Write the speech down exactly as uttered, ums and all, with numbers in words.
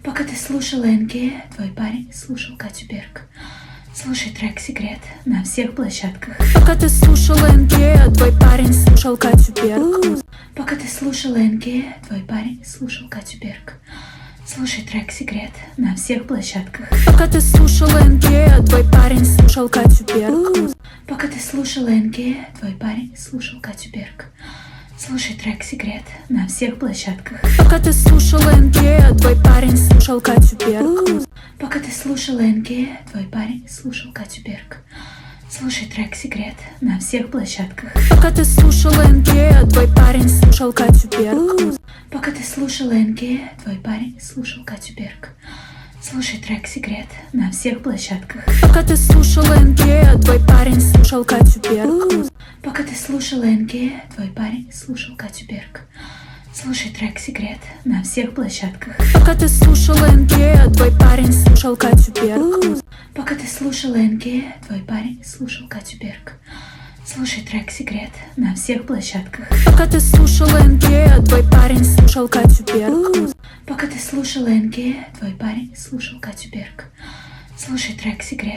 Пока ты слушал эн гэ, твой парень слушал Катю Берг. Слушай трек «Секрет» на всех площадках. Пока ты слушал эн гэ, твой парень слушал Катю Берг. Пока ты слушал эн гэ, твой парень слушал Катю Берг. Слушай трек «Секрет» на всех площадках. Пока ты слушал эн гэ, твой парень слушал Катю Берг. Пока ты слушал эн гэ, твой парень слушал Катю Берг. Слушай трек «Секрет» на всех площадках. Пока ты слушал эн гэ, твой парень слушал Катю Берг. Пока ты слушал эн гэ, твой парень слушал Катю Берг. Слушай трек «Секрет» на всех площадках. Пока ты слушал эн гэ, твой парень слушал Катю Берг. Пока ты слушал эн гэ, твой парень слушал Катю Берг. Слушай трек «Секрет» на всех площадках. Пока ты слушал эн гэ, твой парень слушал Катю Берг. Пока ты слушал эн гэ, твой парень слушал Катю Берг. Слушай трек «Секрет» на всех площадках. Пока ты слушал эн гэ, твой парень слушал Катю Берг. Пока ты слушал эн гэ, твой парень слушал Катю Берг. Слушай трек «Секрет» на всех площадках. Пока ты слушал эн гэ, твой парень слушал Катю Берг. Пока ты слушал эн гэ, твой парень слушал Катю Берг. Слушай трек «Секрет»